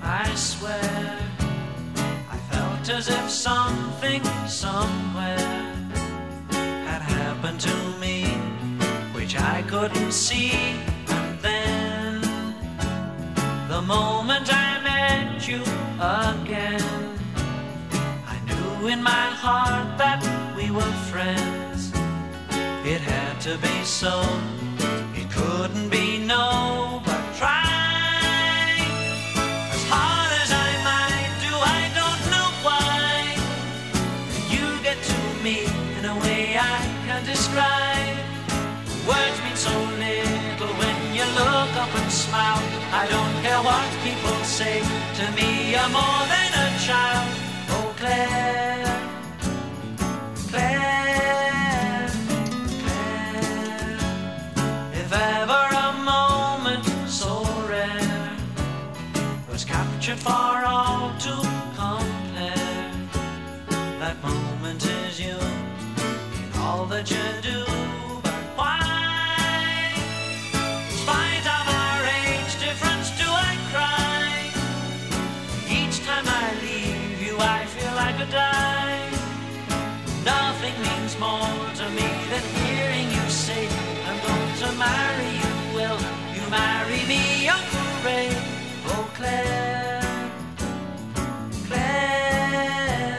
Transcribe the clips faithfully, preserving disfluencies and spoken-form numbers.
I swear I felt as if something somewhere had happened to me, which I couldn't see. And then the moment I met you again, I knew in my heart that we were friends. It had to be so, it couldn't be no, but try as hard as I might do, I don't know why you get to me in a way I can't describe. Words mean so little when you look up and smile. I don't care what people say, to me you're more than a child. Oh Claire, Claire, Claire, if ever a moment so rare was captured for all to compare, that moment is you in all that you do. But why, in spite of our age difference, do I cry? Each time I leave you I feel I could die. Nothing means more to me than hearing you say I'm going to marry you. Will you marry me, Uncle Ray? Oh Claire, Claire.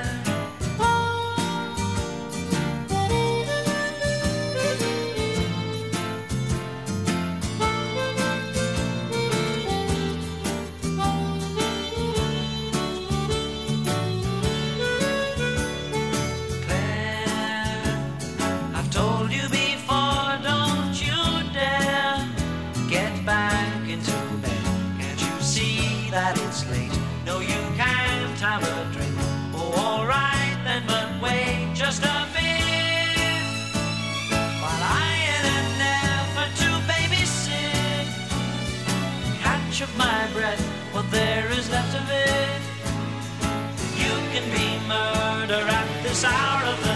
Told you before, don't you dare get back into bed. Can't you see that it's late? No, you can't have a drink. Oh, alright then, but wait just a bit while I, in an effort to babysit, catch up my breath, what there is left of it. You can be murder at this hour of the